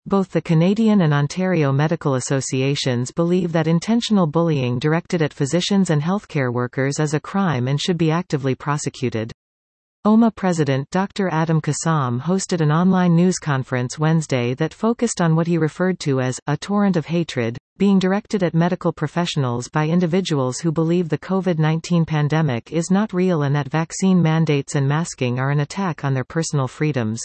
Both the Canadian and Ontario medical associations believe that intentional bullying directed at physicians and healthcare workers is a crime and should be actively prosecuted. OMA President Dr. Adam Kassam hosted an online news conference Wednesday that focused on what he referred to as a torrent of hatred being directed at medical professionals by individuals who believe the COVID-19 pandemic is not real and that vaccine mandates and masking are an attack on their personal freedoms.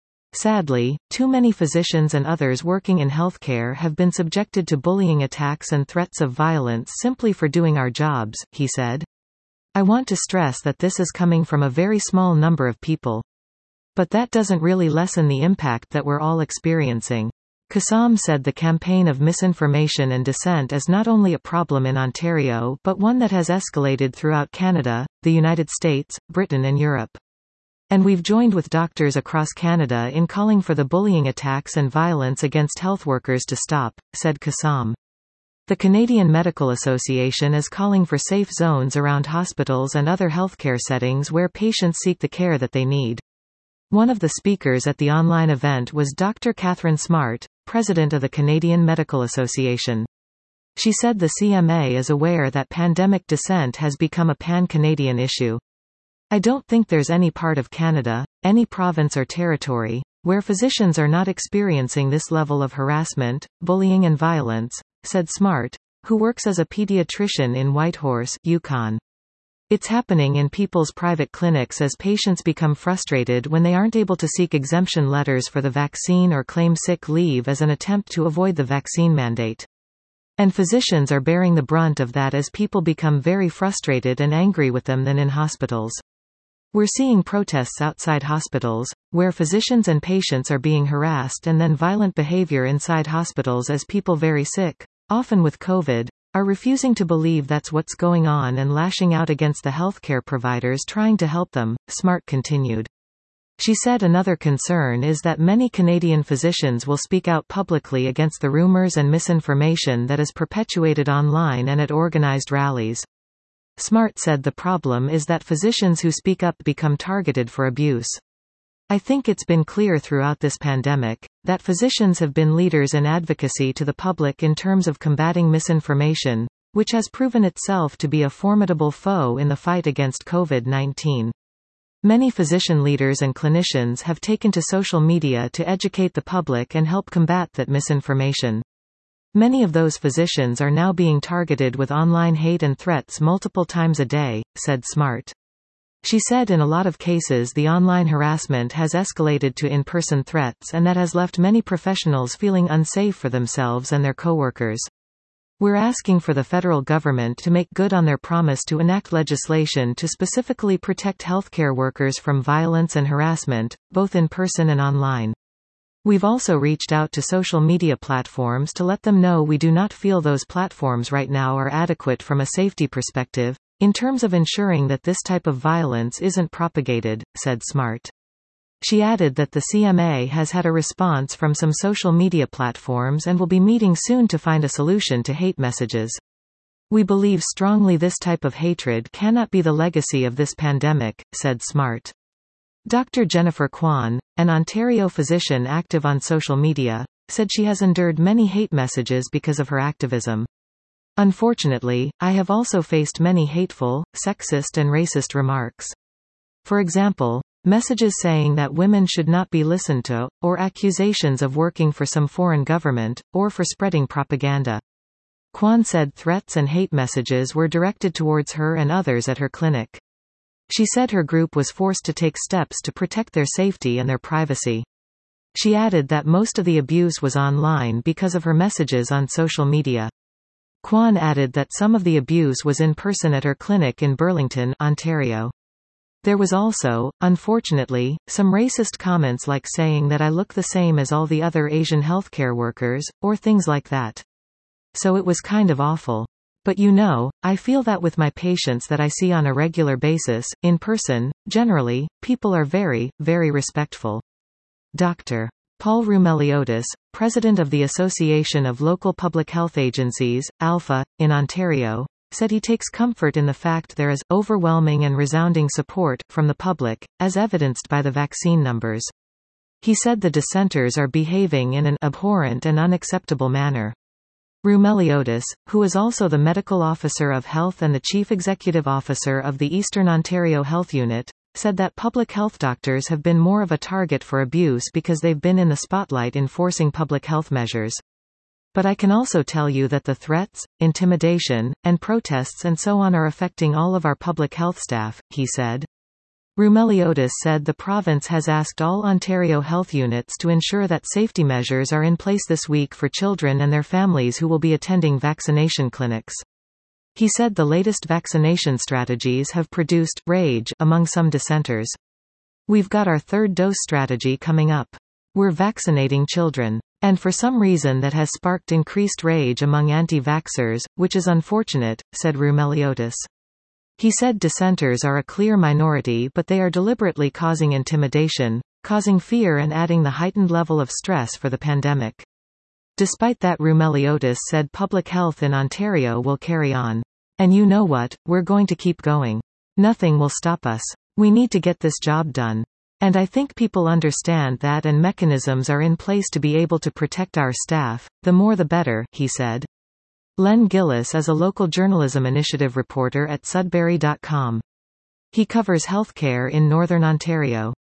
Sadly, too many physicians and others working in healthcare have been subjected to bullying attacks and threats of violence simply for doing our jobs, he said. I want to stress that this is coming from a very small number of people. But that doesn't really lessen the impact that we're all experiencing. Kassam said the campaign of misinformation and dissent is not only a problem in Ontario but one that has escalated throughout Canada, the United States, Britain and Europe. And we've joined with doctors across Canada in calling for the bullying attacks and violence against health workers to stop, said Kassam. The Canadian Medical Association is calling for safe zones around hospitals and other healthcare settings where patients seek the care that they need. One of the speakers at the online event was Dr. Catherine Smart, president of the Canadian Medical Association. She said the CMA is aware that pandemic dissent has become a pan-Canadian issue. I don't think there's any part of Canada, any province or territory, where physicians are not experiencing this level of harassment, bullying and violence, said Smart, who works as a pediatrician in Whitehorse, Yukon. It's happening in people's private clinics as patients become frustrated when they aren't able to seek exemption letters for the vaccine or claim sick leave as an attempt to avoid the vaccine mandate. And physicians are bearing the brunt of that as people become very frustrated and angry with them than in hospitals. We're seeing protests outside hospitals, where physicians and patients are being harassed, and then violent behavior inside hospitals as people very sick, often with COVID, are refusing to believe that's what's going on and lashing out against the healthcare providers trying to help them, Smart continued. She said another concern is that many Canadian physicians will speak out publicly against the rumors and misinformation that is perpetuated online and at organized rallies. Smart said the problem is that physicians who speak up become targeted for abuse. I think it's been clear throughout this pandemic that physicians have been leaders in advocacy to the public in terms of combating misinformation, which has proven itself to be a formidable foe in the fight against COVID-19. Many physician leaders and clinicians have taken to social media to educate the public and help combat that misinformation. Many of those physicians are now being targeted with online hate and threats multiple times a day, said Smart. She said in a lot of cases the online harassment has escalated to in-person threats and that has left many professionals feeling unsafe for themselves and their coworkers. We're asking for the federal government to make good on their promise to enact legislation to specifically protect healthcare workers from violence and harassment, both in person and online. We've also reached out to social media platforms to let them know we do not feel those platforms right now are adequate from a safety perspective, in terms of ensuring that this type of violence isn't propagated, said Smart. She added that the CMA has had a response from some social media platforms and will be meeting soon to find a solution to hate messages. We believe strongly this type of hatred cannot be the legacy of this pandemic, said Smart. Dr. Jennifer Kwan, an Ontario physician active on social media, said she has endured many hate messages because of her activism. Unfortunately, I have also faced many hateful, sexist and racist remarks. For example, messages saying that women should not be listened to, or accusations of working for some foreign government, or for spreading propaganda. Kwan said threats and hate messages were directed towards her and others at her clinic. She said her group was forced to take steps to protect their safety and their privacy. She added that most of the abuse was online because of her messages on social media. Kwan added that some of the abuse was in person at her clinic in Burlington, Ontario. There was also, unfortunately, some racist comments like saying that I look the same as all the other Asian healthcare workers, or things like that. So it was kind of awful. But I feel that with my patients that I see on a regular basis, in person, generally, people are very, very respectful. Dr. Paul Roumeliotis, president of the Association of Local Public Health Agencies, ALPHA, in Ontario, said he takes comfort in the fact there is overwhelming and resounding support from the public, as evidenced by the vaccine numbers. He said the dissenters are behaving in an abhorrent and unacceptable manner. Roumeliotis, who is also the Medical Officer of Health and the Chief Executive Officer of the Eastern Ontario Health Unit, said that public health doctors have been more of a target for abuse because they've been in the spotlight enforcing public health measures. But I can also tell you that the threats, intimidation, and protests and so on are affecting all of our public health staff, he said. Roumeliotis said the province has asked all Ontario health units to ensure that safety measures are in place this week for children and their families who will be attending vaccination clinics. He said the latest vaccination strategies have produced rage among some dissenters. We've got our third dose strategy coming up. We're vaccinating children. And for some reason that has sparked increased rage among anti-vaxxers, which is unfortunate, said Roumeliotis. He said dissenters are a clear minority but they are deliberately causing intimidation, causing fear and adding the heightened level of stress for the pandemic. Despite that, Roumeliotis said public health in Ontario will carry on. And you know what, we're going to keep going. Nothing will stop us. We need to get this job done. And I think people understand that and mechanisms are in place to be able to protect our staff, the more the better, he said. Len Gillis is a local journalism initiative reporter at Sudbury.com. He covers healthcare in Northern Ontario.